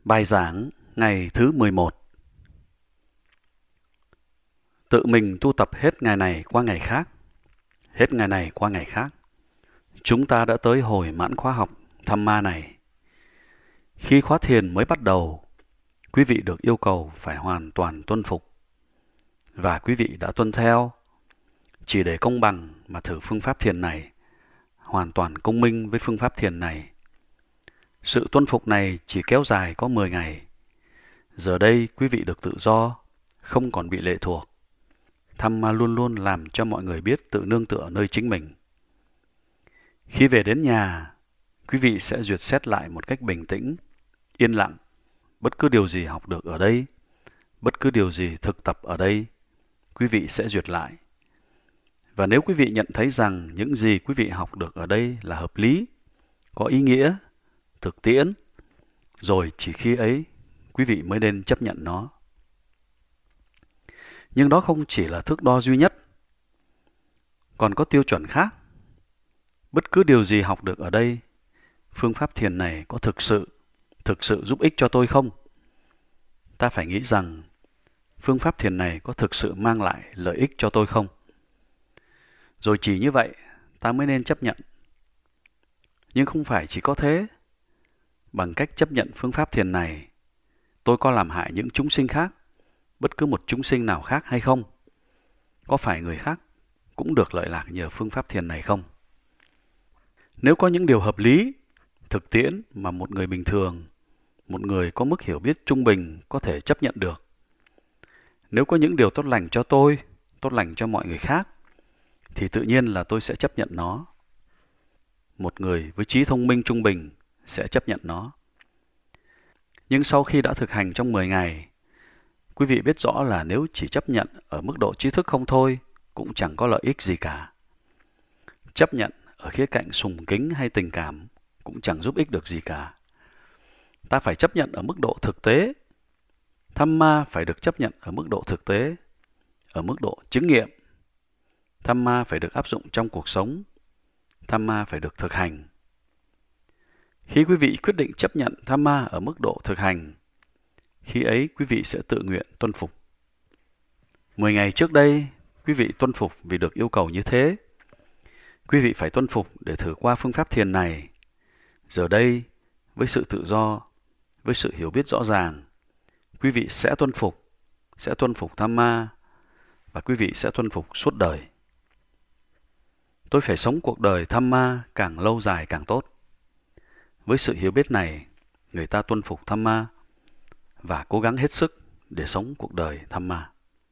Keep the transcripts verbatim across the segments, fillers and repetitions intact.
Bài giảng ngày thứ mười một. Tự mình tu tập hết ngày này qua ngày khác, hết ngày này qua ngày khác. Chúng ta đã tới hồi mãn khóa học Dhamma này. Khi khóa thiền mới bắt đầu, quý vị được yêu cầu phải hoàn toàn tuân phục. Và quý vị đã tuân theo. Chỉ để công bằng mà thử phương pháp thiền này, hoàn toàn công minh với phương pháp thiền này. Sự tuân phục này chỉ kéo dài có mười ngày. Giờ đây quý vị được tự do, không còn bị lệ thuộc. Dhamma luôn luôn làm cho mọi người biết tự nương tựa nơi chính mình. Khi về đến nhà, quý vị sẽ duyệt xét lại một cách bình tĩnh, yên lặng. Bất cứ điều gì học được ở đây, bất cứ điều gì thực tập ở đây, quý vị sẽ duyệt lại. Và nếu quý vị nhận thấy rằng những gì quý vị học được ở đây là hợp lý, có ý nghĩa, thực tiễn, rồi chỉ khi ấy quý vị mới nên chấp nhận nó. Nhưng đó không chỉ là thước đo duy nhất, còn có tiêu chuẩn khác. Bất cứ điều gì học được ở đây, phương pháp thiền này có thực sự, thực sự giúp ích cho tôi không? Ta phải nghĩ rằng phương pháp thiền này có thực sự mang lại lợi ích cho tôi không? Rồi chỉ như vậy, ta mới nên chấp nhận. Nhưng không phải chỉ có thế. Bằng cách chấp nhận phương pháp thiền này, tôi có làm hại những chúng sinh khác, bất cứ một chúng sinh nào khác hay không? Có phải người khác cũng được lợi lạc nhờ phương pháp thiền này không? Nếu có những điều hợp lý, thực tiễn mà một người bình thường, một người có mức hiểu biết trung bình có thể chấp nhận được. Nếu có những điều tốt lành cho tôi, tốt lành cho mọi người khác, thì tự nhiên là tôi sẽ chấp nhận nó. Một người với trí thông minh trung bình sẽ chấp nhận nó. Nhưng sau khi đã thực hành trong mười ngày, quý vị biết rõ là nếu chỉ chấp nhận ở mức độ trí thức không thôi, cũng chẳng có lợi ích gì cả. Chấp nhận ở khía cạnh sùng kính hay tình cảm cũng chẳng giúp ích được gì cả. Ta phải chấp nhận ở mức độ thực tế. Dhamma phải được chấp nhận ở mức độ thực tế, ở mức độ chứng nghiệm. Dhamma phải được áp dụng trong cuộc sống. Dhamma phải được thực hành. Khi quý vị quyết định chấp nhận Dhamma ở mức độ thực hành, khi ấy quý vị sẽ tự nguyện tuân phục. Mười ngày trước đây, quý vị tuân phục vì được yêu cầu như thế. Quý vị phải tuân phục để thử qua phương pháp thiền này. Giờ đây, với sự tự do, với sự hiểu biết rõ ràng, quý vị sẽ tuân phục, sẽ tuân phục Dhamma, và quý vị sẽ tuân phục suốt đời. Tôi phải sống cuộc đời Dhamma càng lâu dài càng tốt. Với sự hiểu biết này, người ta tuân phục Dhamma và cố gắng hết sức để sống cuộc đời Dhamma.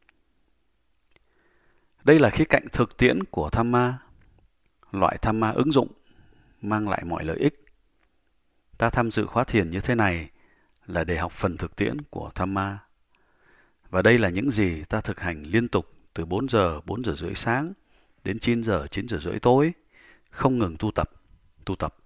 Đây là khía cạnh thực tiễn của Dhamma, loại Dhamma ứng dụng, mang lại mọi lợi ích. Ta tham dự khóa thiền như thế này là để học phần thực tiễn của Dhamma. Và đây là những gì ta thực hành liên tục từ bốn giờ, bốn giờ rưỡi sáng đến chín giờ, chín giờ rưỡi tối, không ngừng tu tập, tu tập.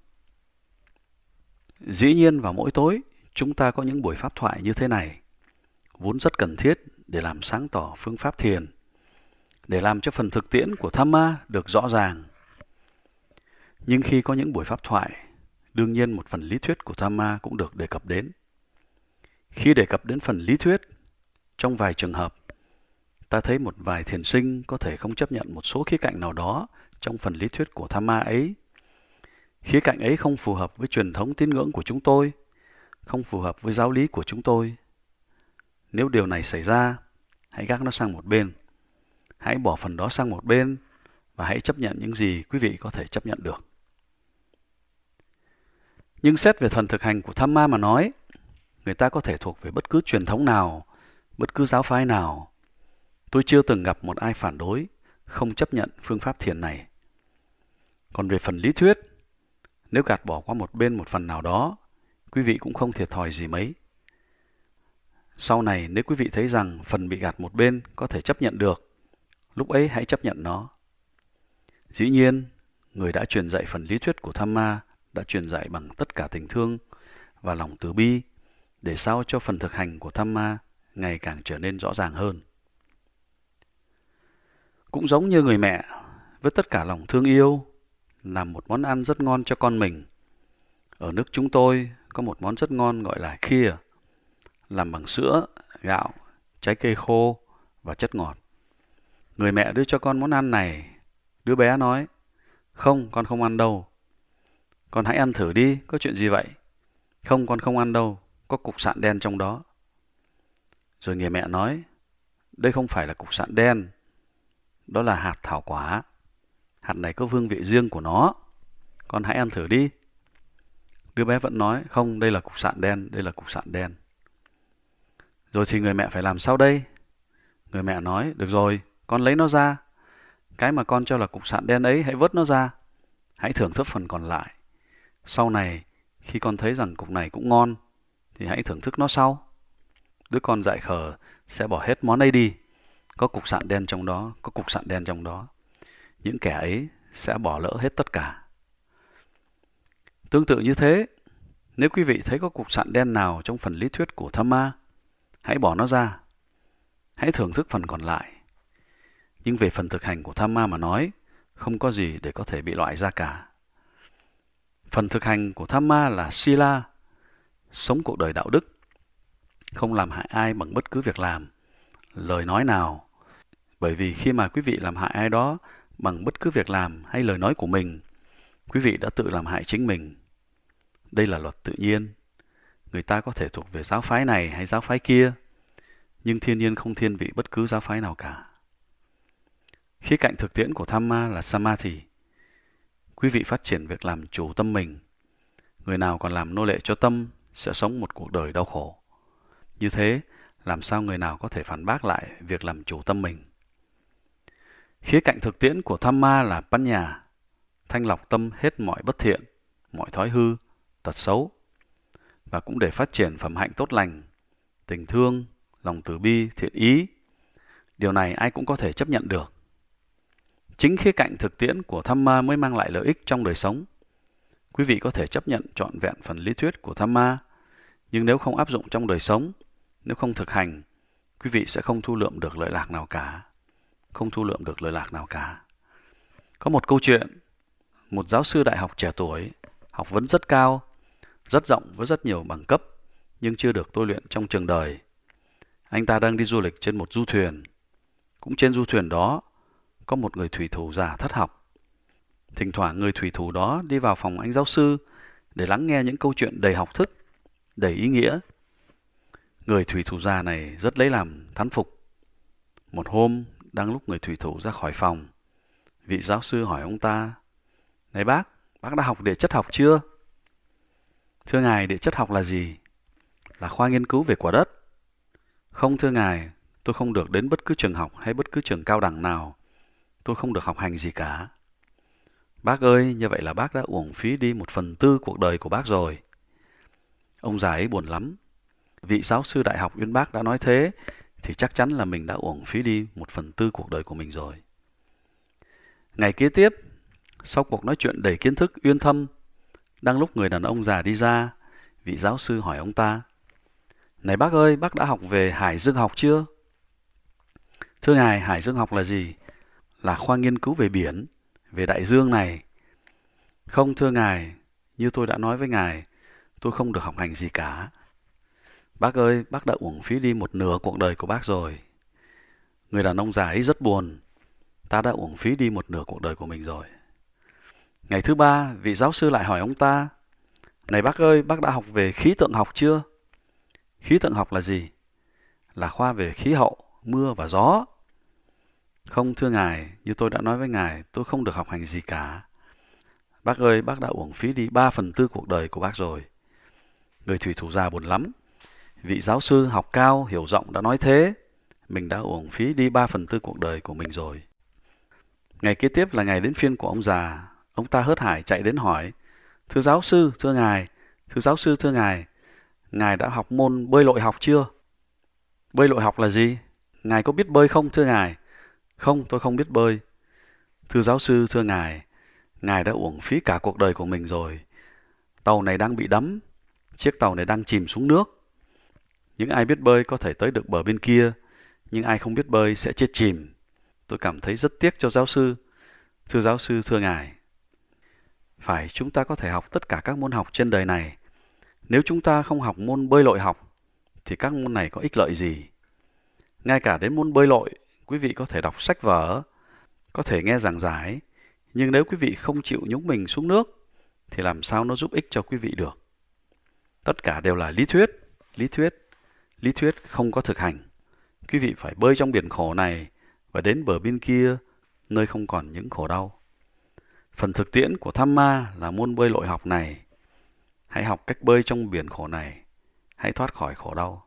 Dĩ nhiên vào mỗi tối, chúng ta có những buổi pháp thoại như thế này, vốn rất cần thiết để làm sáng tỏ phương pháp thiền, để làm cho phần thực tiễn của Dhamma được rõ ràng. Nhưng khi có những buổi pháp thoại, đương nhiên một phần lý thuyết của Dhamma cũng được đề cập đến. Khi đề cập đến phần lý thuyết, trong vài trường hợp, ta thấy một vài thiền sinh có thể không chấp nhận một số khía cạnh nào đó trong phần lý thuyết của Dhamma ấy. Khía cạnh ấy không phù hợp với truyền thống tín ngưỡng của chúng tôi, không phù hợp với giáo lý của chúng tôi. Nếu điều này xảy ra, hãy gác nó sang một bên. Hãy bỏ phần đó sang một bên và hãy chấp nhận những gì quý vị có thể chấp nhận được. Nhưng xét về phần thực hành của Dhamma mà nói, người ta có thể thuộc về bất cứ truyền thống nào, bất cứ giáo phái nào. Tôi chưa từng gặp một ai phản đối, không chấp nhận phương pháp thiền này. Còn về phần lý thuyết, nếu gạt bỏ qua một bên một phần nào đó, quý vị cũng không thiệt thòi gì mấy. Sau này nếu quý vị thấy rằng phần bị gạt một bên có thể chấp nhận được, lúc ấy hãy chấp nhận nó. Dĩ nhiên, người đã truyền dạy phần lý thuyết của Dhamma đã truyền dạy bằng tất cả tình thương và lòng từ bi, để sao cho phần thực hành của Dhamma ngày càng trở nên rõ ràng hơn. Cũng giống như người mẹ, với tất cả lòng thương yêu, làm một món ăn rất ngon cho con mình. Ở nước chúng tôi có một món rất ngon gọi là kheer, làm bằng sữa, gạo, trái cây khô và chất ngọt. Người mẹ đưa cho con món ăn này. Đứa bé nói, không, con không ăn đâu. Con hãy ăn thử đi, có chuyện gì vậy? Không, con không ăn đâu, có cục sạn đen trong đó. Rồi người mẹ nói, đây không phải là cục sạn đen, đó là hạt thảo quả. Hạt này có hương vị riêng của nó, con hãy ăn thử đi. Đứa bé vẫn nói, không, đây là cục sạn đen, đây là cục sạn đen. Rồi thì người mẹ phải làm sao đây? Người mẹ nói, được rồi, con lấy nó ra. Cái mà con cho là cục sạn đen ấy, hãy vớt nó ra. Hãy thưởng thức phần còn lại. Sau này, khi con thấy rằng cục này cũng ngon, thì hãy thưởng thức nó sau. Đứa con dại khờ sẽ bỏ hết món ấy đi. Có cục sạn đen trong đó, có cục sạn đen trong đó. Những kẻ ấy sẽ bỏ lỡ hết tất cả. Tương tự như thế, nếu quý vị thấy có cục sạn đen nào trong phần lý thuyết của Dhamma, hãy bỏ nó ra. Hãy thưởng thức phần còn lại. Nhưng về phần thực hành của Dhamma mà nói, không có gì để có thể bị loại ra cả. Phần thực hành của Dhamma là Sila, sống cuộc đời đạo đức, không làm hại ai bằng bất cứ việc làm, lời nói nào. Bởi vì khi mà quý vị làm hại ai đó bằng bất cứ việc làm hay lời nói của mình, quý vị đã tự làm hại chính mình. Đây là luật tự nhiên. Người ta có thể thuộc về giáo phái này hay giáo phái kia, nhưng thiên nhiên không thiên vị bất cứ giáo phái nào cả. Khía cạnh thực tiễn của Dhamma là Samadhi. Quý vị phát triển việc làm chủ tâm mình. Người nào còn làm nô lệ cho tâm sẽ sống một cuộc đời đau khổ. Như thế, làm sao người nào có thể phản bác lại việc làm chủ tâm mình? Khía cạnh thực tiễn của Dhamma là Panya, thanh lọc tâm hết mọi bất thiện, mọi thói hư, tật xấu, và cũng để phát triển phẩm hạnh tốt lành, tình thương, lòng từ bi, thiện ý. Điều này ai cũng có thể chấp nhận được. Chính khía cạnh thực tiễn của Dhamma mới mang lại lợi ích trong đời sống. Quý vị có thể chấp nhận trọn vẹn phần lý thuyết của Dhamma, nhưng nếu không áp dụng trong đời sống, nếu không thực hành, quý vị sẽ không thu lượm được lợi lạc nào cả. Không thu lượm được lợi lạc nào cả. Có một câu chuyện, một giáo sư đại học trẻ tuổi, học vấn rất cao, rất rộng với rất nhiều bằng cấp, nhưng chưa được tôi luyện trong trường đời. Anh ta đang đi du lịch trên một du thuyền. Cũng trên du thuyền đó, có một người thủy thủ già thất học. Thỉnh thoảng người thủy thủ đó đi vào phòng anh giáo sư để lắng nghe những câu chuyện đầy học thức, đầy ý nghĩa. Người thủy thủ già này rất lấy làm thán phục. Một hôm, đang lúc người thủy thủ ra khỏi phòng, vị giáo sư hỏi ông ta, này bác, bác đã học địa chất học chưa? Thưa ngài, địa chất học là gì? Là khoa nghiên cứu về quả đất. Không thưa ngài, tôi không được đến bất cứ trường học hay bất cứ trường cao đẳng nào. Tôi không được học hành gì cả. Bác ơi, như vậy là bác đã uổng phí đi một phần tư cuộc đời của bác rồi. Ông già ấy buồn lắm. Vị giáo sư đại học uyên bác đã nói thế, thì chắc chắn là mình đã uổng phí đi một phần tư cuộc đời của mình rồi. Ngày kế tiếp, sau cuộc nói chuyện đầy kiến thức uyên thâm, đang lúc người đàn ông già đi ra, vị giáo sư hỏi ông ta, này bác ơi, bác đã học về hải dương học chưa? Thưa ngài, hải dương học là gì? Là khoa nghiên cứu về biển, về đại dương này. Không thưa ngài, như tôi đã nói với ngài, tôi không được học hành gì cả. Bác ơi, bác đã uổng phí đi một nửa cuộc đời của bác rồi. Người đàn ông già ấy rất buồn. Ta đã uổng phí đi một nửa cuộc đời của mình rồi. Ngày thứ ba, vị giáo sư lại hỏi ông ta, này bác ơi, bác đã học về khí tượng học chưa? Khí tượng học là gì? Là khoa về khí hậu, mưa và gió. Không thưa ngài, như tôi đã nói với ngài, tôi không được học hành gì cả. Bác ơi, bác đã uổng phí đi ba phần tư cuộc đời của bác rồi. Người thủy thủ già buồn lắm. Vị giáo sư học cao, hiểu rộng đã nói thế. Mình đã uổng phí đi ba phần tư cuộc đời của mình rồi. Ngày kế tiếp là ngày đến phiên của ông già. Ông ta hớt hải chạy đến hỏi, thưa giáo sư, thưa ngài, thưa giáo sư, thưa ngài, ngài đã học môn bơi lội học chưa? Bơi lội học là gì? Ngài có biết bơi không, thưa ngài? Không, tôi không biết bơi. Thưa giáo sư, thưa ngài, ngài đã uổng phí cả cuộc đời của mình rồi. Tàu này đang bị đắm, chiếc tàu này đang chìm xuống nước. Những ai biết bơi có thể tới được bờ bên kia, nhưng ai không biết bơi sẽ chết chìm. Tôi cảm thấy rất tiếc cho giáo sư. Thưa giáo sư, thưa ngài. Phải, chúng ta có thể học tất cả các môn học trên đời này. Nếu chúng ta không học môn bơi lội học, thì các môn này có ích lợi gì? Ngay cả đến môn bơi lội, quý vị có thể đọc sách vở, có thể nghe giảng giải, nhưng nếu quý vị không chịu nhúng mình xuống nước, thì làm sao nó giúp ích cho quý vị được? Tất cả đều là lý thuyết, lý thuyết, lý thuyết không có thực hành. Quý vị phải bơi trong biển khổ này và đến bờ bên kia, nơi không còn những khổ đau. Phần thực tiễn của Dhamma là môn bơi lội học này. Hãy học cách bơi trong biển khổ này. Hãy thoát khỏi khổ đau.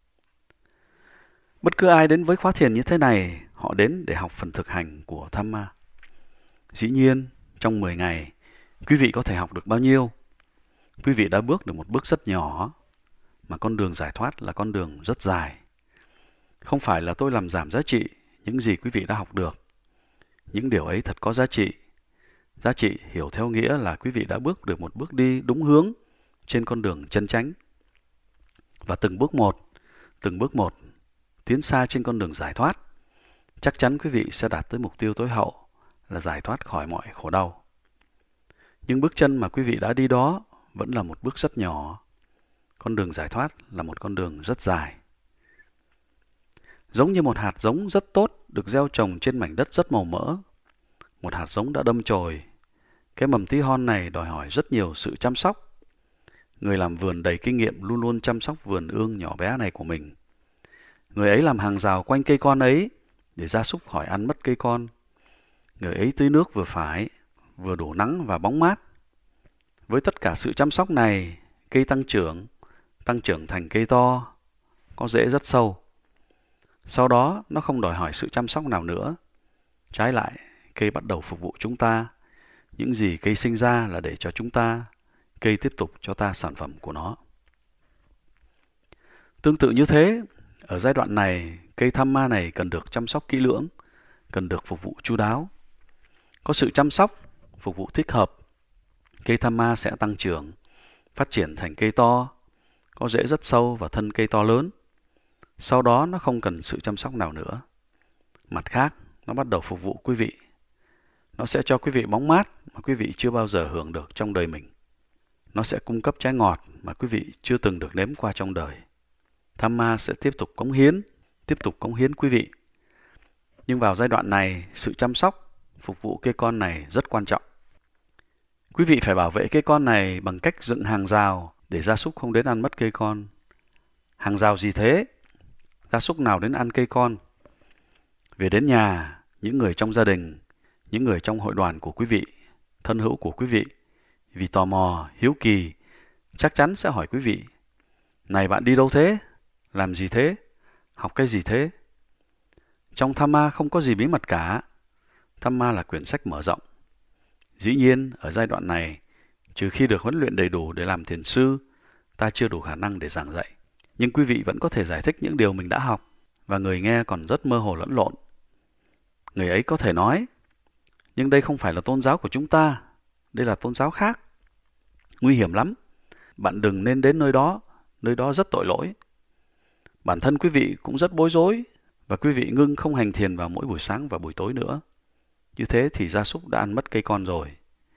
Bất cứ ai đến với khóa thiền như thế này, họ đến để học phần thực hành của Dhamma. Dĩ nhiên, trong mười ngày, quý vị có thể học được bao nhiêu? Quý vị đã bước được một bước rất nhỏ, mà con đường giải thoát là con đường rất dài. Không phải là tôi làm giảm giá trị những gì quý vị đã học được. Những điều ấy thật có giá trị. Giá trị hiểu theo nghĩa là quý vị đã bước được một bước đi đúng hướng trên con đường chân chánh. Và từng bước một, từng bước một, tiến xa trên con đường giải thoát, chắc chắn quý vị sẽ đạt tới mục tiêu tối hậu là giải thoát khỏi mọi khổ đau. Nhưng bước chân mà quý vị đã đi đó vẫn là một bước rất nhỏ. Con đường giải thoát là một con đường rất dài. Giống như một hạt giống rất tốt được gieo trồng trên mảnh đất rất màu mỡ. Một hạt giống đã đâm chồi. Cái mầm tí hon này đòi hỏi rất nhiều sự chăm sóc. Người làm vườn đầy kinh nghiệm luôn luôn chăm sóc vườn ương nhỏ bé này của mình. Người ấy làm hàng rào quanh cây con ấy để gia súc khỏi ăn mất cây con. Người ấy tưới nước vừa phải, vừa đủ nắng và bóng mát. Với tất cả sự chăm sóc này, cây tăng trưởng, tăng trưởng thành cây to, có rễ rất sâu. Sau đó, nó không đòi hỏi sự chăm sóc nào nữa. Trái lại, cây bắt đầu phục vụ chúng ta. Những gì cây sinh ra là để cho chúng ta, cây tiếp tục cho ta sản phẩm của nó. Tương tự như thế, ở giai đoạn này, cây Dhamma này cần được chăm sóc kỹ lưỡng, cần được phục vụ chu đáo. Có sự chăm sóc, phục vụ thích hợp, cây Dhamma sẽ tăng trưởng, phát triển thành cây to, có rễ rất sâu và thân cây to lớn. Sau đó nó không cần sự chăm sóc nào nữa. Mặt khác, nó bắt đầu phục vụ quý vị. Nó sẽ cho quý vị bóng mát mà quý vị chưa bao giờ hưởng được trong đời mình. Nó sẽ cung cấp trái ngọt mà quý vị chưa từng được nếm qua trong đời. Dhamma sẽ tiếp tục cống hiến, tiếp tục cống hiến quý vị. Nhưng vào giai đoạn này, sự chăm sóc, phục vụ cây con này rất quan trọng. Quý vị phải bảo vệ cây con này bằng cách dựng hàng rào để gia súc không đến ăn mất cây con. Hàng rào gì thế? Gia súc nào đến ăn cây con? Về đến nhà, những người trong gia đình, những người trong hội đoàn của quý vị, thân hữu của quý vị, vì tò mò, hiếu kỳ, chắc chắn sẽ hỏi quý vị: này bạn đi đâu thế? Làm gì thế? Học cái gì thế? Trong Dhamma không có gì bí mật cả. Dhamma là quyển sách mở rộng. Dĩ nhiên, ở giai đoạn này, trừ khi được huấn luyện đầy đủ để làm thiền sư, ta chưa đủ khả năng để giảng dạy. Nhưng quý vị vẫn có thể giải thích những điều mình đã học, và người nghe còn rất mơ hồ lẫn lộn. Người ấy có thể nói: nhưng đây không phải là tôn giáo của chúng ta, đây là tôn giáo khác. Nguy hiểm lắm, bạn đừng nên đến nơi đó, nơi đó rất tội lỗi. Bản thân quý vị cũng rất bối rối, và quý vị ngưng không hành thiền vào mỗi buổi sáng và buổi tối nữa. Như thế thì gia súc đã ăn mất cây con rồi.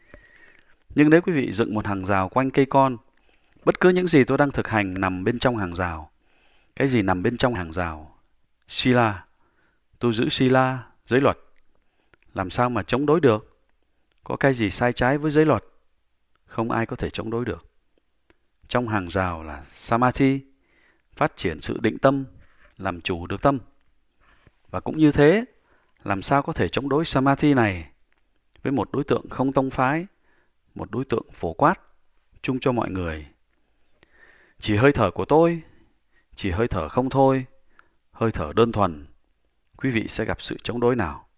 Nhưng nếu quý vị dựng một hàng rào quanh cây con, bất cứ những gì tôi đang thực hành nằm bên trong hàng rào. Cái gì nằm bên trong hàng rào? Sila. Tôi giữ Sila, giới luật. Làm sao mà chống đối được? Có cái gì sai trái với giới luật? Không ai có thể chống đối được. Trong hàng rào là Samadhi, phát triển sự định tâm, làm chủ được tâm. Và cũng như thế, làm sao có thể chống đối Samadhi này với một đối tượng không tông phái, một đối tượng phổ quát, chung cho mọi người. Chỉ hơi thở của tôi, chỉ hơi thở không thôi, hơi thở đơn thuần, quý vị sẽ gặp sự chống đối nào?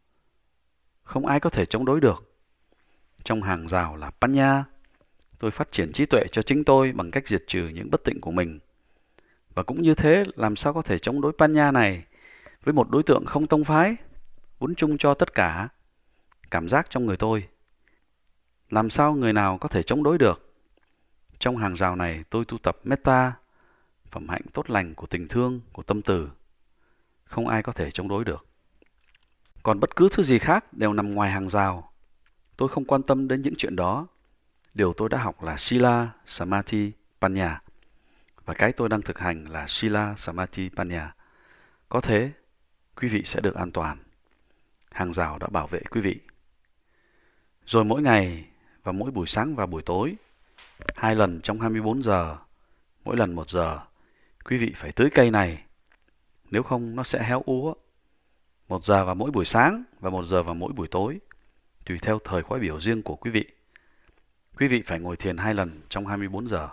Không ai có thể chống đối được. Trong hàng rào là Panya, tôi phát triển trí tuệ cho chính tôi bằng cách diệt trừ những bất tịnh của mình. Và cũng như thế, làm sao có thể chống đối Panya này với một đối tượng không tông phái, vốn chung cho tất cả, cảm giác trong người tôi? Làm sao người nào có thể chống đối được? Trong hàng rào này tôi tu tập Metta, phẩm hạnh tốt lành của tình thương, của tâm từ. Không ai có thể chống đối được. Còn bất cứ thứ gì khác đều nằm ngoài hàng rào. Tôi không quan tâm đến những chuyện đó. Điều tôi đã học là Sila, Samadhi, Panya. và cái tôi đang thực hành là Sila Samadhi Panya. Có thế, quý vị sẽ được an toàn. Hàng rào đã bảo vệ quý vị. Rồi mỗi ngày và mỗi buổi sáng và buổi tối, hai lần trong hai mươi bốn giờ, mỗi lần một giờ, quý vị phải tưới cây này. Nếu không, nó sẽ héo úa. Một giờ vào mỗi buổi sáng và một giờ vào mỗi buổi tối, tùy theo thời khóa biểu riêng của quý vị. Quý vị phải ngồi thiền hai lần trong hai mươi bốn giờ.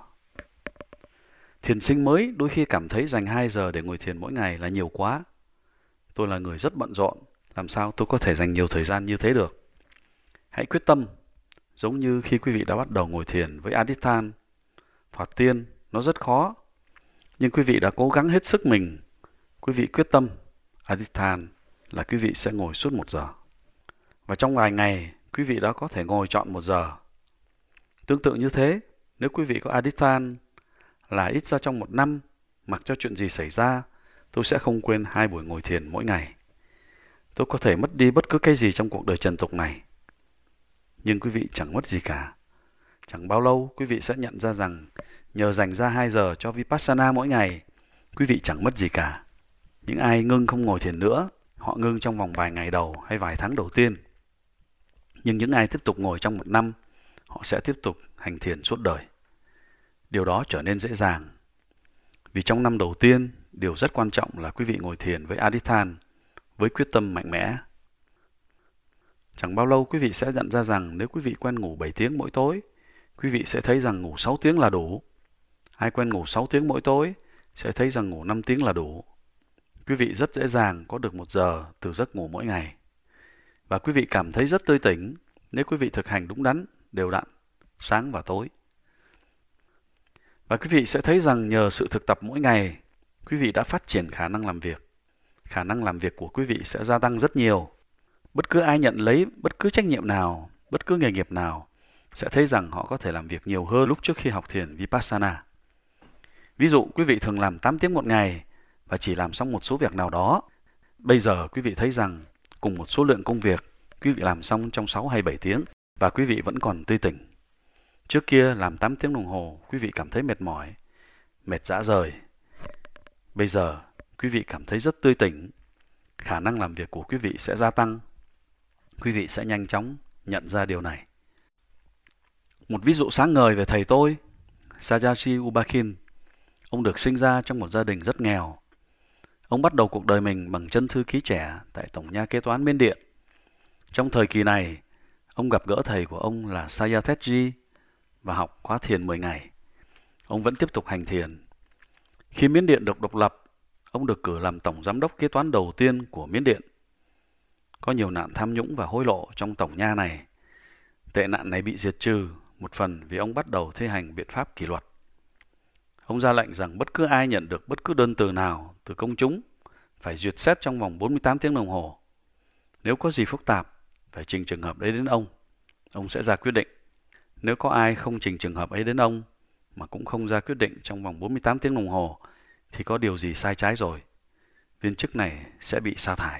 Thiền sinh mới đôi khi cảm thấy dành hai giờ để ngồi thiền mỗi ngày là nhiều quá. Tôi là người rất bận rộn, làm sao tôi có thể dành nhiều thời gian như thế được? Hãy quyết tâm, giống như khi quý vị đã bắt đầu ngồi thiền với Adithan, thoạt tiên, nó rất khó. Nhưng quý vị đã cố gắng hết sức mình. Quý vị quyết tâm, Adithan là quý vị sẽ ngồi suốt một giờ. Và trong vài ngày, quý vị đã có thể ngồi trọn một giờ. Tương tự như thế, nếu quý vị có Adithan là ít ra trong một năm, mặc cho chuyện gì xảy ra, tôi sẽ không quên hai buổi ngồi thiền mỗi ngày. Tôi có thể mất đi bất cứ cái gì trong cuộc đời trần tục này, nhưng quý vị chẳng mất gì cả. Chẳng bao lâu, quý vị sẽ nhận ra rằng nhờ dành ra hai giờ cho Vipassana mỗi ngày, quý vị chẳng mất gì cả. Những ai ngưng không ngồi thiền nữa, họ ngưng trong vòng vài ngày đầu hay vài tháng đầu tiên. Nhưng những ai tiếp tục ngồi trong một năm, họ sẽ tiếp tục hành thiền suốt đời. Điều đó trở nên dễ dàng. Vì trong năm đầu tiên, điều rất quan trọng là quý vị ngồi thiền với Adithan, với quyết tâm mạnh mẽ. Chẳng bao lâu quý vị sẽ nhận ra rằng nếu quý vị quen ngủ bảy tiếng mỗi tối, quý vị sẽ thấy rằng ngủ sáu tiếng là đủ. Ai quen ngủ sáu tiếng mỗi tối sẽ thấy rằng ngủ năm tiếng là đủ. Quý vị rất dễ dàng có được một giờ từ giấc ngủ mỗi ngày. Và quý vị cảm thấy rất tươi tỉnh nếu quý vị thực hành đúng đắn, đều đặn, sáng và tối. Và quý vị sẽ thấy rằng nhờ sự thực tập mỗi ngày, quý vị đã phát triển khả năng làm việc. Khả năng làm việc của quý vị sẽ gia tăng rất nhiều. Bất cứ ai nhận lấy bất cứ trách nhiệm nào, bất cứ nghề nghiệp nào, sẽ thấy rằng họ có thể làm việc nhiều hơn lúc trước khi học thiền Vipassana. Ví dụ, quý vị thường làm tám tiếng một ngày và chỉ làm xong một số việc nào đó. Bây giờ quý vị thấy rằng cùng một số lượng công việc, quý vị làm xong trong sáu hay bảy tiếng và quý vị vẫn còn tươi tỉnh. Trước kia làm tám tiếng đồng hồ, quý vị cảm thấy mệt mỏi, mệt rã rời. Bây giờ, quý vị cảm thấy rất tươi tỉnh. Khả năng làm việc của quý vị sẽ gia tăng. Quý vị sẽ nhanh chóng nhận ra điều này. Một ví dụ sáng ngời về thầy tôi, Sajaji Ubakin. Ông được sinh ra trong một gia đình rất nghèo. Ông bắt đầu cuộc đời mình bằng chân thư ký trẻ tại Tổng nha Kế toán Miến Điện. Trong thời kỳ này, ông gặp gỡ thầy của ông là Sayatthji và học khóa thiền mười ngày. Ông vẫn tiếp tục hành thiền. Khi Miến Điện được độc lập, ông được cử làm tổng giám đốc kế toán đầu tiên của Miến Điện. Có nhiều nạn tham nhũng và hối lộ trong tổng nha này. Tệ nạn này bị diệt trừ một phần vì ông bắt đầu thi hành biện pháp kỷ luật. Ông ra lệnh rằng bất cứ ai nhận được bất cứ đơn từ nào từ công chúng phải duyệt xét trong vòng bốn mươi tám tiếng đồng hồ. Nếu có gì phức tạp, phải trình trường hợp đấy đến ông. Ông sẽ ra quyết định. Nếu có ai không trình trường hợp ấy đến ông mà cũng không ra quyết định trong vòng bốn mươi tám tiếng đồng hồ thì có điều gì sai trái rồi. Viên chức này sẽ bị sa thải.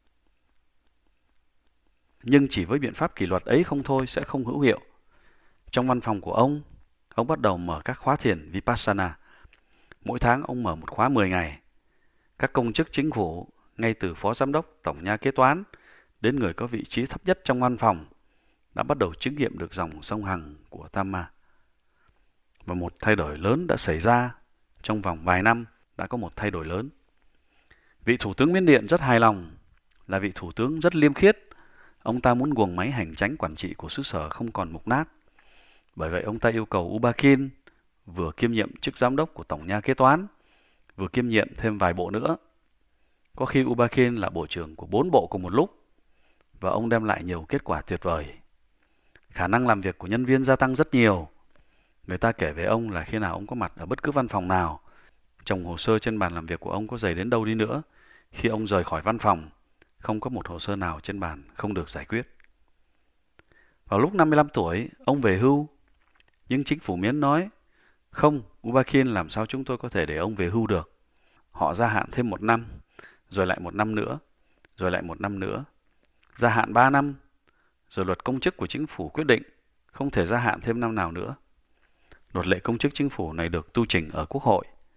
Nhưng chỉ với biện pháp kỷ luật ấy không thôi sẽ không hữu hiệu. Trong văn phòng của ông, ông bắt đầu mở các khóa thiền Vipassana. Mỗi tháng ông mở một khóa mười ngày. Các công chức chính phủ, ngay từ phó giám đốc tổng nha kế toán đến người có vị trí thấp nhất trong văn phòng, đã bắt đầu chứng nghiệm được dòng sông Hằng của Dhamma. Và một thay đổi lớn đã xảy ra. Trong vòng vài năm đã có một thay đổi lớn. Vị thủ tướng Miến Điện rất hài lòng, là vị thủ tướng rất liêm khiết. Ông ta muốn guồng máy hành chánh quản trị của xứ sở không còn mục nát. Bởi vậy ông ta yêu cầu Ubakin vừa kiêm nhiệm chức giám đốc của tổng nha kế toán, vừa kiêm nhiệm thêm vài bộ nữa. Có khi Ubakin là bộ trưởng của bốn bộ cùng một lúc, và ông đem lại nhiều kết quả tuyệt vời. Khả năng làm việc của nhân viên gia tăng rất nhiều. Người ta kể về ông là khi nào ông có mặt ở bất cứ văn phòng nào, chồng hồ sơ trên bàn làm việc của ông có dày đến đâu đi nữa, khi ông rời khỏi văn phòng, không có một hồ sơ nào trên bàn không được giải quyết. Vào lúc năm mươi lăm tuổi, ông về hưu. Nhưng chính phủ Miến nói, không, Ubakin làm sao chúng tôi có thể để ông về hưu được. Họ gia hạn thêm một năm, rồi lại một năm nữa, rồi lại một năm nữa. Gia hạn ba năm, rồi luật công chức của chính phủ quyết định không thể gia hạn thêm năm nào nữa. Luật lệ công chức chính phủ này được tu chỉnh ở Quốc hội.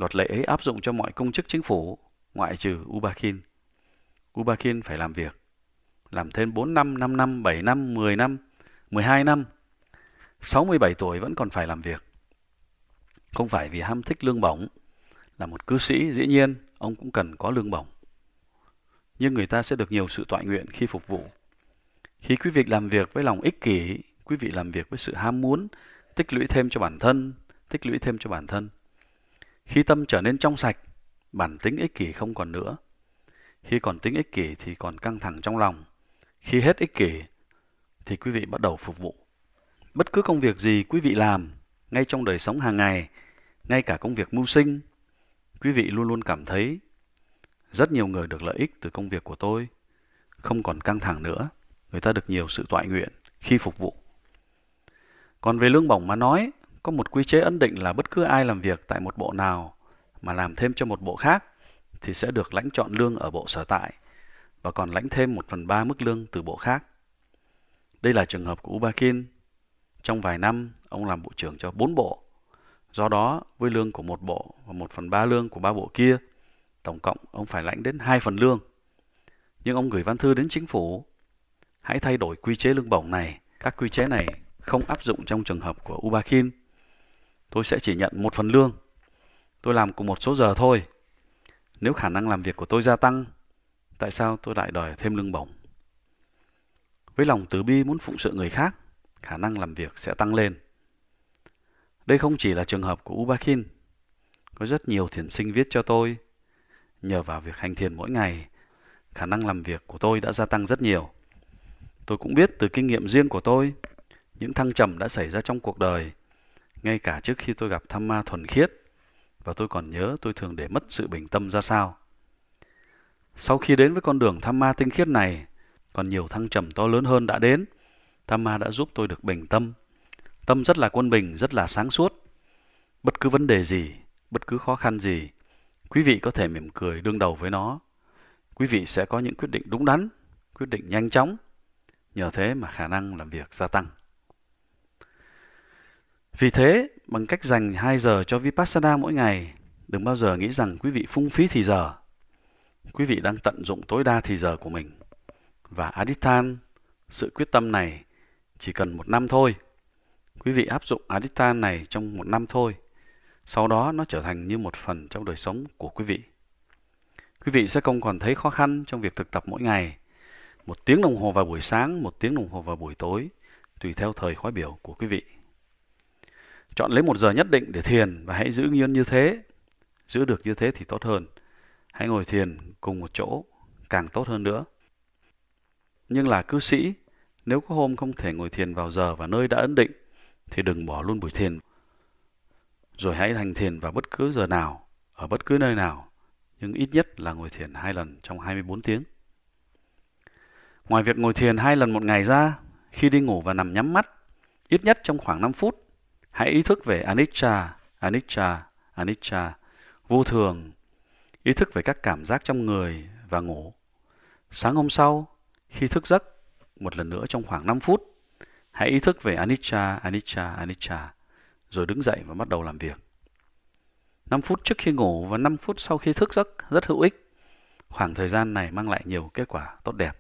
Luật lệ ấy áp dụng cho mọi công chức chính phủ, ngoại trừ Ubakin. Ubakin phải làm việc, làm thêm bốn năm, năm năm, bảy năm, mười năm, mười hai năm. sáu mươi bảy tuổi vẫn còn phải làm việc. Không phải vì ham thích lương bổng. Là một cư sĩ, dĩ nhiên, ông cũng cần có lương bổng. Nhưng người ta sẽ được nhiều sự toại nguyện khi phục vụ. Khi quý vị làm việc với lòng ích kỷ, quý vị làm việc với sự ham muốn, tích lũy thêm cho bản thân, tích lũy thêm cho bản thân. Khi tâm trở nên trong sạch, bản tính ích kỷ không còn nữa. Khi còn tính ích kỷ thì còn căng thẳng trong lòng. Khi hết ích kỷ thì quý vị bắt đầu phục vụ. Bất cứ công việc gì quý vị làm, ngay trong đời sống hàng ngày, ngay cả công việc mưu sinh, quý vị luôn luôn cảm thấy rất nhiều người được lợi ích từ công việc của tôi, không còn căng thẳng nữa, người ta được nhiều sự toại nguyện khi phục vụ. Còn về lương bổng mà nói, có một quy chế ấn định là bất cứ ai làm việc tại một bộ nào mà làm thêm cho một bộ khác thì sẽ được lãnh chọn lương ở bộ sở tại và còn lãnh thêm một phần ba mức lương từ bộ khác. Đây là trường hợp của Ubakin. Trong vài năm, ông làm bộ trưởng cho bốn bộ. Do đó, với lương của một bộ và một phần ba lương của ba bộ kia, tổng cộng ông phải lãnh đến hai phần lương. Nhưng ông gửi văn thư đến chính phủ, hãy thay đổi quy chế lương bổng này. Các quy chế này không áp dụng trong trường hợp của Ubakin. Tôi sẽ chỉ nhận một phần lương. Tôi làm cùng một số giờ thôi. Nếu khả năng làm việc của tôi gia tăng, tại sao tôi lại đòi thêm lương bổng? Với lòng từ bi muốn phụng sự người khác, khả năng làm việc sẽ tăng lên. Đây không chỉ là trường hợp của Ubakin. Có rất nhiều thiền sinh viết cho tôi. Nhờ vào việc hành thiền mỗi ngày, khả năng làm việc của tôi đã gia tăng rất nhiều. Tôi cũng biết từ kinh nghiệm riêng của tôi, những thăng trầm đã xảy ra trong cuộc đời, ngay cả trước khi tôi gặp tham ma thuần khiết, và tôi còn nhớ tôi thường để mất sự bình tâm ra sao. Sau khi đến với con đường tham ma tinh khiết này, còn nhiều thăng trầm to lớn hơn đã đến. Tham ma đã giúp tôi được bình tâm. Tâm rất là quân bình, rất là sáng suốt. Bất cứ vấn đề gì, bất cứ khó khăn gì, quý vị có thể mỉm cười đương đầu với nó. Quý vị sẽ có những quyết định đúng đắn, quyết định nhanh chóng. Nhờ thế mà khả năng làm việc gia tăng. Vì thế, bằng cách dành hai giờ cho Vipassana mỗi ngày, đừng bao giờ nghĩ rằng quý vị phung phí thì giờ. Quý vị đang tận dụng tối đa thì giờ của mình. Và Adithan, sự quyết tâm này, chỉ cần một năm thôi. Quý vị áp dụng Adithan này trong một năm thôi. Sau đó nó trở thành như một phần trong đời sống của quý vị. Quý vị sẽ không còn thấy khó khăn trong việc thực tập mỗi ngày. Một tiếng đồng hồ vào buổi sáng, một tiếng đồng hồ vào buổi tối, tùy theo thời khóa biểu của quý vị. Chọn lấy một giờ nhất định để thiền và hãy giữ nguyên như thế. Giữ được như thế thì tốt hơn. Hãy ngồi thiền cùng một chỗ, càng tốt hơn nữa. Nhưng là cư sĩ, nếu có hôm không thể ngồi thiền vào giờ và nơi đã ấn định, thì đừng bỏ luôn buổi thiền. Rồi hãy hành thiền vào bất cứ giờ nào, ở bất cứ nơi nào, nhưng ít nhất là ngồi thiền hai lần trong hai mươi bốn tiếng. Ngoài việc ngồi thiền hai lần một ngày ra, khi đi ngủ và nằm nhắm mắt, ít nhất trong khoảng năm phút, hãy ý thức về anicca, anicca, anicca, vô thường, ý thức về các cảm giác trong người và ngủ. Sáng hôm sau, khi thức giấc, một lần nữa trong khoảng năm phút, hãy ý thức về anicca, anicca, anicca, rồi đứng dậy và bắt đầu làm việc. năm phút trước khi ngủ và năm phút sau khi thức giấc rất hữu ích. Khoảng thời gian này mang lại nhiều kết quả tốt đẹp.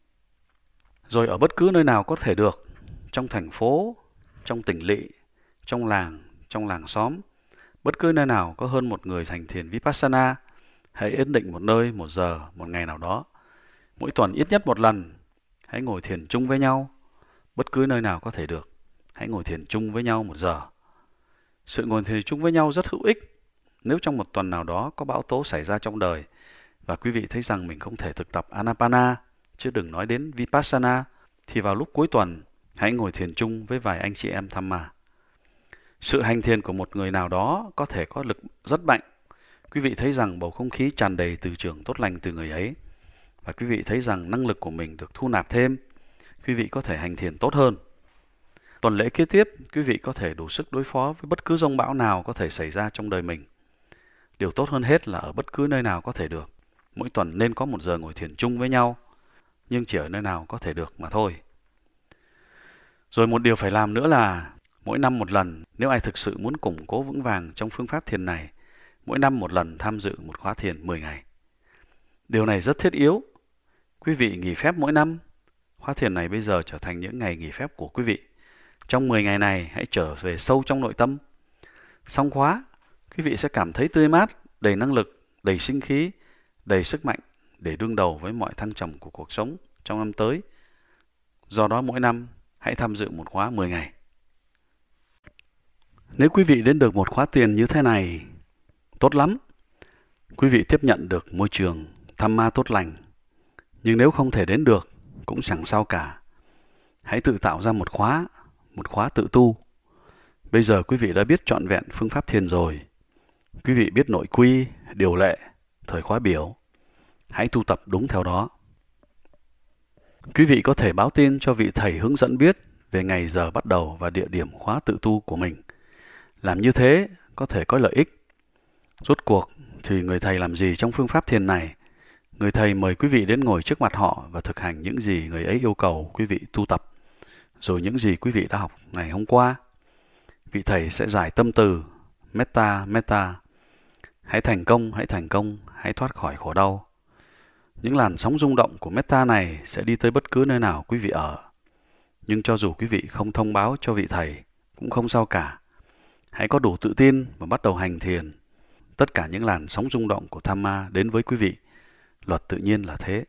Rồi ở bất cứ nơi nào có thể được, trong thành phố, trong tỉnh lỵ, trong làng, trong làng xóm, bất cứ nơi nào có hơn một người hành thiền Vipassana, hãy ấn định một nơi, một giờ, một ngày nào đó. Mỗi tuần ít nhất một lần, hãy ngồi thiền chung với nhau. Bất cứ nơi nào có thể được, hãy ngồi thiền chung với nhau một giờ. Sự ngồi thiền chung với nhau rất hữu ích. Nếu trong một tuần nào đó có bão tố xảy ra trong đời và quý vị thấy rằng mình không thể thực tập Anapana, chứ đừng nói đến Vipassana, thì vào lúc cuối tuần, hãy ngồi thiền chung với vài anh chị em Dhamma. Sự hành thiền của một người nào đó có thể có lực rất mạnh. Quý vị thấy rằng bầu không khí tràn đầy từ trường tốt lành từ người ấy. Và quý vị thấy rằng năng lực của mình được thu nạp thêm. Quý vị có thể hành thiền tốt hơn. Tuần lễ kế tiếp, quý vị có thể đủ sức đối phó với bất cứ giông bão nào có thể xảy ra trong đời mình. Điều tốt hơn hết là ở bất cứ nơi nào có thể được. Mỗi tuần nên có một giờ ngồi thiền chung với nhau, nhưng chỉ ở nơi nào có thể được mà thôi. Rồi một điều phải làm nữa là mỗi năm một lần, nếu ai thực sự muốn củng cố vững vàng trong phương pháp thiền này, mỗi năm một lần tham dự một khóa thiền mười ngày. Điều này rất thiết yếu. Quý vị nghỉ phép mỗi năm. Khóa thiền này bây giờ trở thành những ngày nghỉ phép của quý vị. Trong mười ngày này, hãy trở về sâu trong nội tâm. Xong khóa, quý vị sẽ cảm thấy tươi mát, đầy năng lực, đầy sinh khí, đầy sức mạnh để đương đầu với mọi thăng trầm của cuộc sống trong năm tới. Do đó mỗi năm, hãy tham dự một khóa mười ngày. Nếu quý vị đến được một khóa thiền như thế này, tốt lắm. Quý vị tiếp nhận được môi trường Dhamma tốt lành. Nhưng nếu không thể đến được, cũng chẳng sao cả. Hãy tự tạo ra một khóa, một khóa tự tu. Bây giờ quý vị đã biết trọn vẹn phương pháp thiền rồi. Quý vị biết nội quy, điều lệ, thời khóa biểu. Hãy tu tập đúng theo đó. Quý vị có thể báo tin cho vị thầy hướng dẫn biết về ngày giờ bắt đầu và địa điểm khóa tự tu của mình. Làm như thế có thể có lợi ích. Rốt cuộc thì người thầy làm gì trong phương pháp thiền này? Người thầy mời quý vị đến ngồi trước mặt họ và thực hành những gì người ấy yêu cầu quý vị tu tập, rồi những gì quý vị đã học ngày hôm qua. Vị thầy sẽ giải tâm từ metta, metta. Hãy thành công, hãy thành công, hãy thoát khỏi khổ đau. Những làn sóng rung động của metta này sẽ đi tới bất cứ nơi nào quý vị ở. Nhưng cho dù quý vị không thông báo cho vị thầy, cũng không sao cả. Hãy có đủ tự tin và bắt đầu hành thiền. Tất cả những làn sóng rung động của Dhamma đến với quý vị. Luật tự nhiên là thế.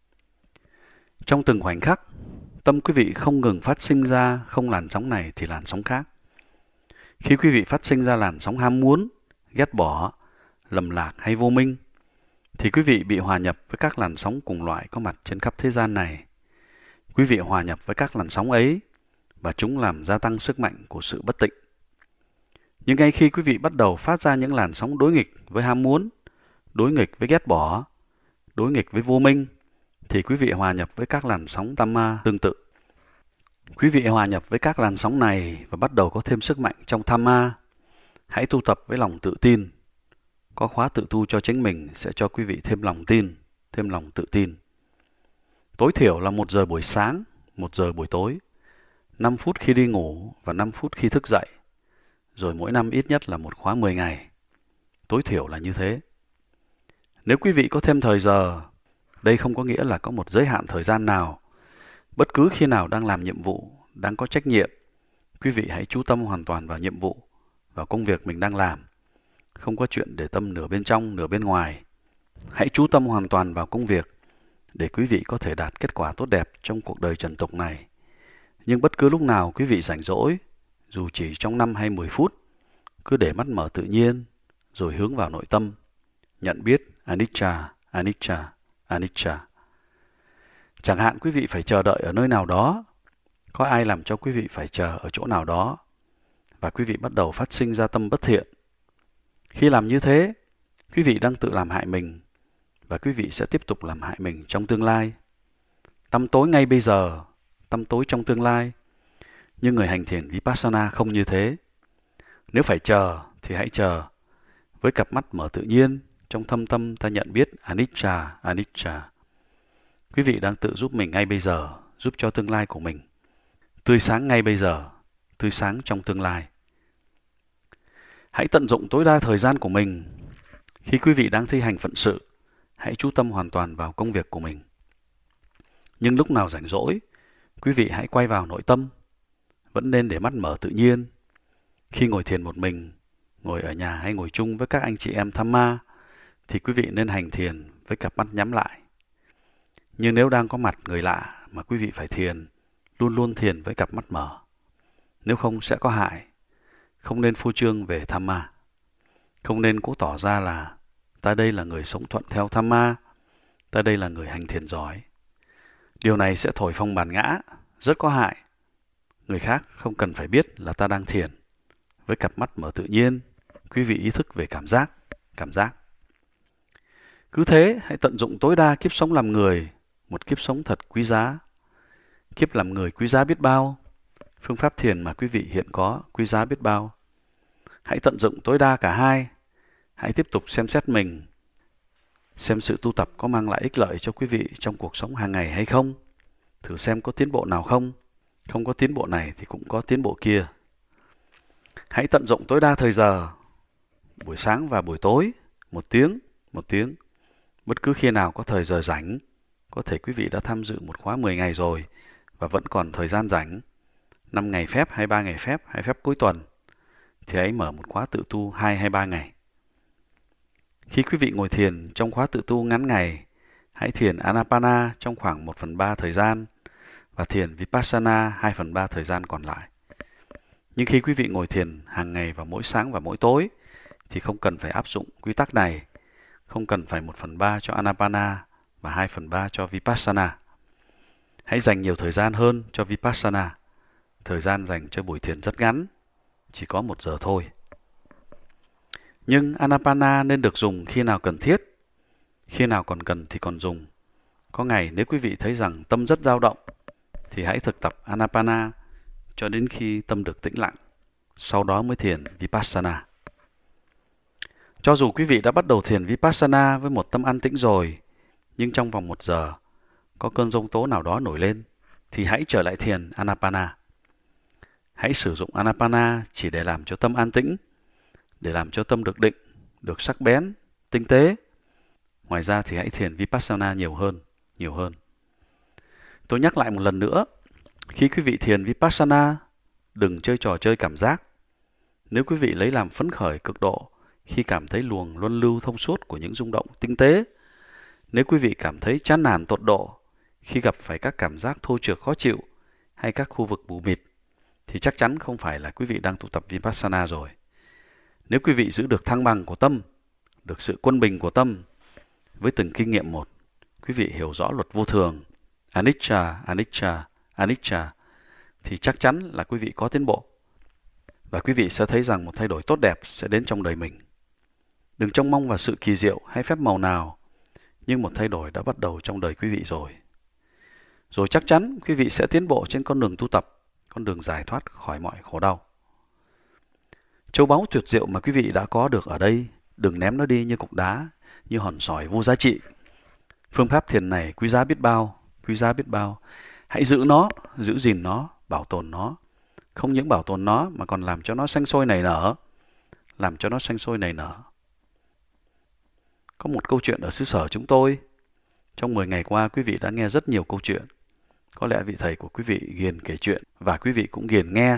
Trong từng khoảnh khắc, tâm quý vị không ngừng phát sinh ra không làn sóng này thì làn sóng khác. Khi quý vị phát sinh ra làn sóng ham muốn, ghét bỏ, lầm lạc hay vô minh, thì quý vị bị hòa nhập với các làn sóng cùng loại có mặt trên khắp thế gian này. Quý vị hòa nhập với các làn sóng ấy và chúng làm gia tăng sức mạnh của sự bất tịnh. Nhưng ngay khi quý vị bắt đầu phát ra những làn sóng đối nghịch với ham muốn, đối nghịch với ghét bỏ, đối nghịch với vô minh, thì quý vị hòa nhập với các làn sóng Dhamma tương tự. Quý vị hòa nhập với các làn sóng này và bắt đầu có thêm sức mạnh trong Dhamma. Hãy tu tập với lòng tự tin. Có khóa tự tu cho chính mình sẽ cho quý vị thêm lòng tin, thêm lòng tự tin. Tối thiểu là một giờ buổi sáng, một giờ buổi tối, năm phút khi đi ngủ và năm phút khi thức dậy. Rồi mỗi năm ít nhất là một khóa mười ngày. Tối thiểu là như thế. Nếu quý vị có thêm thời giờ, đây không có nghĩa là có một giới hạn thời gian nào. Bất cứ khi nào đang làm nhiệm vụ, đang có trách nhiệm, quý vị hãy chú tâm hoàn toàn vào nhiệm vụ, vào công việc mình đang làm. Không có chuyện để tâm nửa bên trong, nửa bên ngoài. Hãy chú tâm hoàn toàn vào công việc để quý vị có thể đạt kết quả tốt đẹp trong cuộc đời trần tục này. Nhưng bất cứ lúc nào quý vị rảnh rỗi, dù chỉ trong năm hay mười phút, cứ để mắt mở tự nhiên, rồi hướng vào nội tâm, nhận biết anicca, anicca, anicca. Chẳng hạn quý vị phải chờ đợi ở nơi nào đó, có ai làm cho quý vị phải chờ ở chỗ nào đó, và quý vị bắt đầu phát sinh ra tâm bất thiện. Khi làm như thế, quý vị đang tự làm hại mình, và quý vị sẽ tiếp tục làm hại mình trong tương lai. Tâm tối ngay bây giờ, tâm tối trong tương lai. Nhưng người hành thiền Vipassana không như thế. Nếu phải chờ thì hãy chờ. Với cặp mắt mở tự nhiên, trong thâm tâm ta nhận biết anicca, anicca. Quý vị đang tự giúp mình ngay bây giờ, giúp cho tương lai của mình. Tươi sáng ngay bây giờ, tươi sáng trong tương lai. Hãy tận dụng tối đa thời gian của mình. Khi quý vị đang thi hành phận sự, hãy chú tâm hoàn toàn vào công việc của mình. Nhưng lúc nào rảnh rỗi, quý vị hãy quay vào nội tâm. Vẫn nên để mắt mở tự nhiên. Khi ngồi thiền một mình, ngồi ở nhà hay ngồi chung với các anh chị em Dhamma, thì quý vị nên hành thiền với cặp mắt nhắm lại. Nhưng nếu đang có mặt người lạ mà quý vị phải thiền, luôn luôn thiền với cặp mắt mở. Nếu không sẽ có hại. Không nên phô trương về Dhamma. Không nên cố tỏ ra là ta đây là người sống thuận theo Dhamma, ta đây là người hành thiền giỏi. Điều này sẽ thổi phồng bản ngã, rất có hại. Người khác không cần phải biết là ta đang thiền. Với cặp mắt mở tự nhiên, quý vị ý thức về cảm giác, cảm giác. Cứ thế, hãy tận dụng tối đa kiếp sống làm người, một kiếp sống thật quý giá. Kiếp làm người quý giá biết bao, phương pháp thiền mà quý vị hiện có quý giá biết bao. Hãy tận dụng tối đa cả hai. Hãy tiếp tục xem xét mình, xem sự tu tập có mang lại ích lợi cho quý vị trong cuộc sống hàng ngày hay không. Thử xem có tiến bộ nào không. Không có tiến bộ này thì cũng có tiến bộ kia. Hãy tận dụng tối đa thời giờ. buổi sáng và buổi tối, một tiếng, một tiếng. Bất cứ khi nào có thời giờ rảnh, có thể quý vị đã tham dự một khóa mười ngày rồi và vẫn còn thời gian rảnh, năm ngày phép hay ba ngày phép hay phép cuối tuần, thì hãy mở một khóa tự tu hai hay ba ngày. Khi quý vị ngồi thiền trong khóa tự tu ngắn ngày, hãy thiền Anapana trong khoảng một phần ba thời gian và thiền Vipassana hai phần ba thời gian còn lại. Nhưng khi quý vị ngồi thiền hàng ngày vào mỗi sáng và mỗi tối, thì không cần phải áp dụng quy tắc này, không cần phải một phần ba cho Anapana và hai phần ba cho Vipassana. Hãy dành nhiều thời gian hơn cho Vipassana. Thời gian dành cho buổi thiền rất ngắn, chỉ có một giờ thôi. Nhưng Anapana nên được dùng khi nào cần thiết, khi nào còn cần thì còn dùng. Có ngày nếu quý vị thấy rằng tâm rất dao động, thì hãy thực tập Anapana cho đến khi tâm được tĩnh lặng, sau đó mới thiền Vipassana. Cho dù quý vị đã bắt đầu thiền Vipassana với một tâm an tĩnh rồi, nhưng trong vòng một giờ có cơn giông tố nào đó nổi lên, thì hãy trở lại thiền Anapana. Hãy sử dụng Anapana chỉ để làm cho tâm an tĩnh, để làm cho tâm được định, được sắc bén, tinh tế. Ngoài ra thì hãy thiền Vipassana nhiều hơn, nhiều hơn. Tôi nhắc lại một lần nữa, khi quý vị thiền Vipassana, đừng chơi trò chơi cảm giác. Nếu quý vị lấy làm phấn khởi cực độ khi cảm thấy luồng luân lưu thông suốt của những rung động tinh tế, nếu quý vị cảm thấy chán nản tột độ khi gặp phải các cảm giác thô trược khó chịu hay các khu vực mù mịt, thì chắc chắn không phải là quý vị đang tu tập Vipassana rồi. Nếu quý vị giữ được thăng bằng của tâm, được sự quân bình của tâm, với từng kinh nghiệm một, quý vị hiểu rõ luật vô thường, anicca, anicca, anicca, thì chắc chắn là quý vị có tiến bộ. Và quý vị sẽ thấy rằng một thay đổi tốt đẹp sẽ đến trong đời mình. Đừng trông mong vào sự kỳ diệu hay phép màu nào, nhưng một thay đổi đã bắt đầu trong đời quý vị rồi. Rồi chắc chắn quý vị sẽ tiến bộ trên con đường tu tập, con đường giải thoát khỏi mọi khổ đau. Châu báu tuyệt diệu mà quý vị đã có được ở đây, đừng ném nó đi như cục đá, như hòn sỏi vô giá trị. Phương pháp thiền này quý giá biết bao, quý giá biết bao. Hãy giữ nó, giữ gìn nó, bảo tồn nó. Không những bảo tồn nó mà còn làm cho nó xanh sôi nảy nở. Làm cho nó xanh sôi nảy nở. Có một câu chuyện ở xứ sở chúng tôi. Trong mười ngày qua, quý vị đã nghe rất nhiều câu chuyện. Có lẽ vị thầy của quý vị ghiền kể chuyện và quý vị cũng ghiền nghe.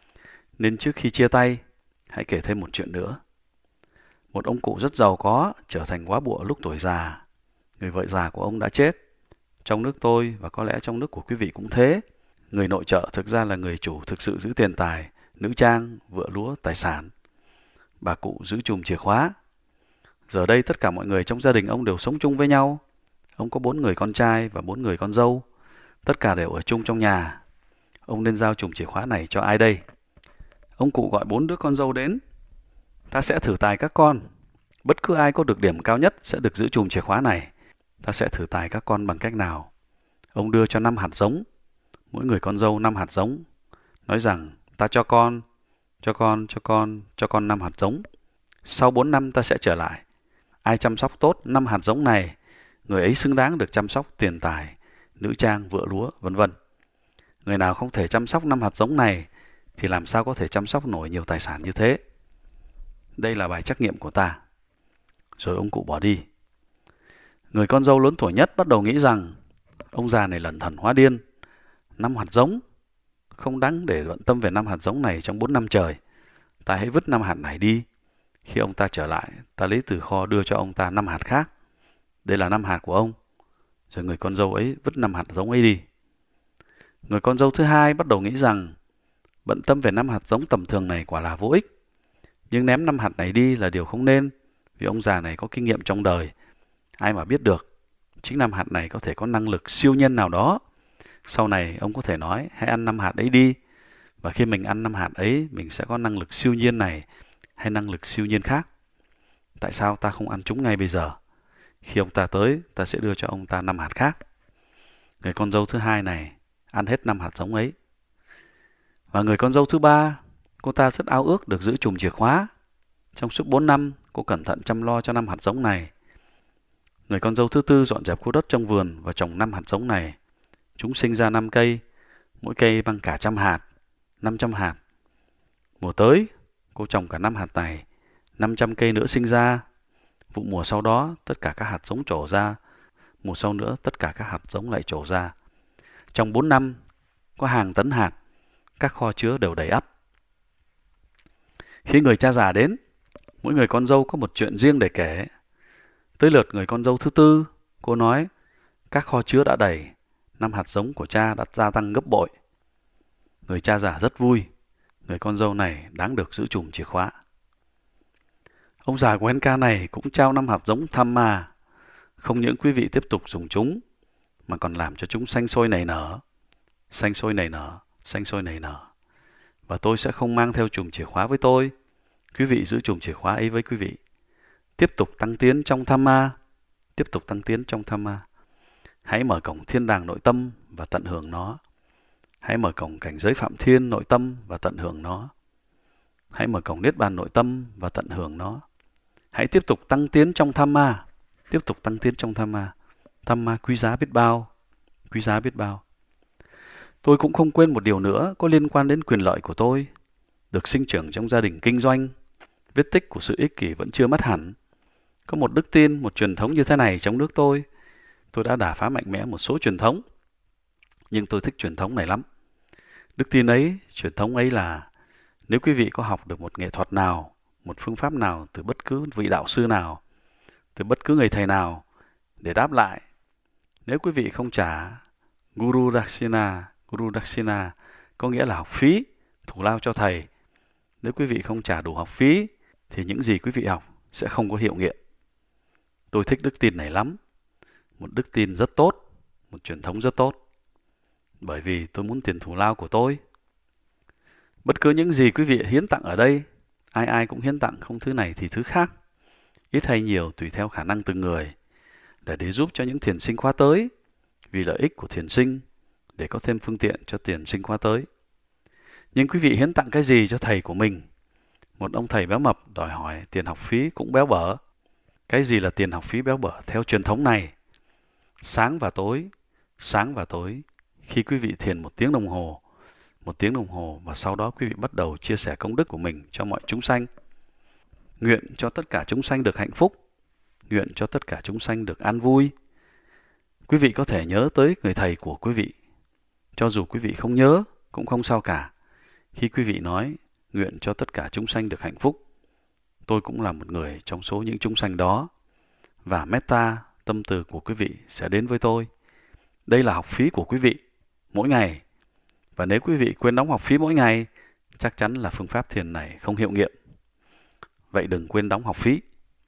Nên trước khi chia tay, hãy kể thêm một chuyện nữa. Một ông cụ rất giàu có trở thành góa bụa lúc tuổi già. Người vợ già của ông đã chết. Trong nước tôi và có lẽ trong nước của quý vị cũng thế. Người nội trợ thực ra là người chủ thực sự giữ tiền tài, nữ trang, vựa lúa, tài sản. Bà cụ giữ chùm chìa khóa. Giờ đây tất cả mọi người trong gia đình ông đều sống chung với nhau. Ông có bốn người con trai và bốn người con dâu. Tất cả đều ở chung trong nhà. Ông nên giao chùm chìa khóa này cho ai đây? Ông cụ gọi bốn đứa con dâu đến. Ta sẽ thử tài các con. Bất cứ ai có được điểm cao nhất sẽ được giữ chùm chìa khóa này. Ta sẽ thử tài các con bằng cách nào? Ông đưa cho năm hạt giống. Mỗi người con dâu năm hạt giống. Nói rằng ta cho con, cho con, cho con, cho con năm hạt giống. Sau bốn năm ta sẽ trở lại. Ai chăm sóc tốt năm hạt giống này, người ấy xứng đáng được chăm sóc tiền tài, nữ trang, vựa lúa, vân vân. Người nào không thể chăm sóc năm hạt giống này thì làm sao có thể chăm sóc nổi nhiều tài sản như thế? Đây là bài trắc nghiệm của ta. Rồi ông cụ bỏ đi. Người con dâu lớn tuổi nhất bắt đầu nghĩ rằng ông già này lẩn thần hóa điên. Năm hạt giống, không đáng để bận tâm về năm hạt giống này trong bốn năm trời. Ta hãy vứt năm hạt này đi. Khi ông ta trở lại, ta lấy từ kho đưa cho ông ta năm hạt khác. Đây là năm hạt của ông. Rồi người con dâu ấy vứt năm hạt giống ấy đi. Người con dâu thứ hai bắt đầu nghĩ rằng bận tâm về năm hạt giống tầm thường này quả là vô ích. Nhưng ném năm hạt này đi là điều không nên, vì ông già này có kinh nghiệm trong đời. Ai mà biết được, chính năm hạt này có thể có năng lực siêu nhân nào đó. Sau này ông có thể nói hãy ăn năm hạt ấy đi. Và khi mình ăn năm hạt ấy, mình sẽ có năng lực siêu nhiên này hay năng lực siêu nhiên khác. Tại sao ta không ăn chúng ngay bây giờ? Khi ông ta tới, ta sẽ đưa cho ông ta năm hạt khác. Người con dâu thứ hai này ăn hết năm hạt giống ấy. Và người con dâu thứ ba, cô ta rất ao ước được giữ chùm chìa khóa. Trong suốt bốn năm, cô cẩn thận chăm lo cho năm hạt giống này. Người con dâu thứ tư dọn dẹp khu đất trong vườn và trồng năm hạt giống này. Chúng sinh ra năm cây, mỗi cây bằng cả trăm hạt, năm trăm hạt. Mùa tới, cô trồng cả năm hạt này, năm trăm cây nữa sinh ra. Vụ mùa sau đó, tất cả các hạt giống trổ ra. Mùa sau nữa, tất cả các hạt giống lại trổ ra. Trong bốn năm, có hàng tấn hạt, các kho chứa đều đầy ắp. Khi người cha già đến, mỗi người con dâu có một chuyện riêng để kể. Tới lượt người con dâu thứ tư, cô nói, các kho chứa đã đầy, năm hạt giống của cha đã gia tăng gấp bội. Người cha già rất vui, người con dâu này đáng được giữ chùm chìa khóa. Ông già của Henka này cũng trao năm hạt giống Thamma. Không những quý vị tiếp tục dùng chúng, mà còn làm cho chúng xanh sôi nảy nở, xanh sôi nảy nở, xanh sôi nảy nở. Và tôi sẽ không mang theo chùm chìa khóa với tôi. Quý vị giữ chùm chìa khóa ấy với quý vị. Tiếp tục tăng tiến trong Thamma, tiếp tục tăng tiến trong Thamma. Hãy mở cổng thiên đàng nội tâm và tận hưởng nó. Hãy mở cổng cảnh giới phạm thiên nội tâm và tận hưởng nó. Hãy mở cổng niết bàn nội tâm và tận hưởng nó. Hãy tiếp tục tăng tiến trong Thamma, tiếp tục tăng tiến trong Thamma. Thamma quý giá biết bao, quý giá biết bao. Tôi cũng không quên một điều nữa có liên quan đến quyền lợi của tôi. Được sinh trưởng trong gia đình kinh doanh, vết tích của sự ích kỷ vẫn chưa mất hẳn. Có một đức tin, một truyền thống như thế này trong nước tôi. Tôi đã đả phá mạnh mẽ một số truyền thống, nhưng tôi thích truyền thống này lắm. Đức tin ấy, truyền thống ấy là nếu quý vị có học được một nghệ thuật nào, một phương pháp nào từ bất cứ vị đạo sư nào, từ bất cứ người thầy nào để đáp lại, nếu quý vị không trả Guru Dakshina, Guru Dakshina có nghĩa là học phí, thù lao cho thầy. Nếu quý vị không trả đủ học phí, thì những gì quý vị học sẽ không có hiệu nghiệm. Tôi thích đức tin này lắm. Một đức tin rất tốt, một truyền thống rất tốt. Bởi vì tôi muốn tiền thù lao của tôi. Bất cứ những gì quý vị hiến tặng ở đây, ai ai cũng hiến tặng không thứ này thì thứ khác. Ít hay nhiều tùy theo khả năng từng người. Để để giúp cho những thiền sinh khóa tới, vì lợi ích của thiền sinh, để có thêm phương tiện cho thiền sinh khóa tới. Nhưng quý vị hiến tặng cái gì cho thầy của mình? Một ông thầy béo mập đòi hỏi tiền học phí cũng béo bở. Cái gì là tiền học phí béo bở theo truyền thống này? Sáng và tối, sáng và tối, khi quý vị thiền một tiếng đồng hồ, một tiếng đồng hồ và sau đó quý vị bắt đầu chia sẻ công đức của mình cho mọi chúng sanh. Nguyện cho tất cả chúng sanh được hạnh phúc, nguyện cho tất cả chúng sanh được an vui. Quý vị có thể nhớ tới người thầy của quý vị. Cho dù quý vị không nhớ, cũng không sao cả. Khi quý vị nói, nguyện cho tất cả chúng sanh được hạnh phúc, tôi cũng là một người trong số những chúng sanh đó. Và metta, tâm từ của quý vị sẽ đến với tôi. Đây là học phí của quý vị, mỗi ngày. Và nếu quý vị quên đóng học phí mỗi ngày, chắc chắn là phương pháp thiền này không hiệu nghiệm. Vậy đừng quên đóng học phí.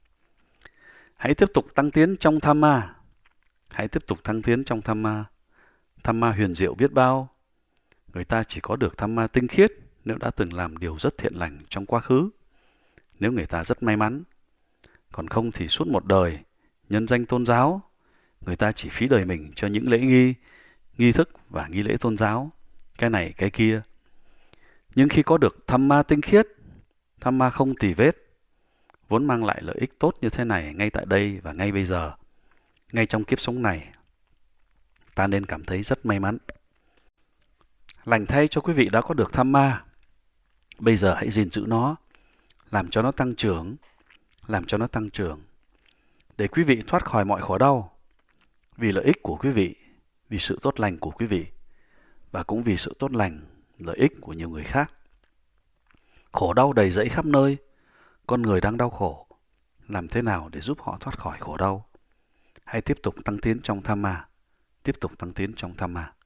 Hãy tiếp tục tăng tiến trong Thamma. Hãy tiếp tục tăng tiến trong Thamma. Thamma huyền diệu biết bao. Người ta chỉ có được Thamma tinh khiết nếu đã từng làm điều rất thiện lành trong quá khứ. Nếu người ta rất may mắn. Còn không thì suốt một đời, nhân danh tôn giáo, người ta chỉ phí đời mình cho những lễ nghi, nghi thức và nghi lễ tôn giáo, cái này cái kia. Nhưng khi có được Thamma tinh khiết, Thamma không tì vết, vốn mang lại lợi ích tốt như thế này ngay tại đây và ngay bây giờ, ngay trong kiếp sống này, ta nên cảm thấy rất may mắn. Lành thay cho quý vị đã có được Thamma. Bây giờ hãy gìn giữ nó, làm cho nó tăng trưởng, làm cho nó tăng trưởng, để quý vị thoát khỏi mọi khổ đau, vì lợi ích của quý vị, vì sự tốt lành của quý vị, và cũng vì sự tốt lành, lợi ích của nhiều người khác. Khổ đau đầy rẫy khắp nơi, con người đang đau khổ, làm thế nào để giúp họ thoát khỏi khổ đau? Hãy tiếp tục tăng tiến trong Thamma, tiếp tục tăng tiến trong Thamma.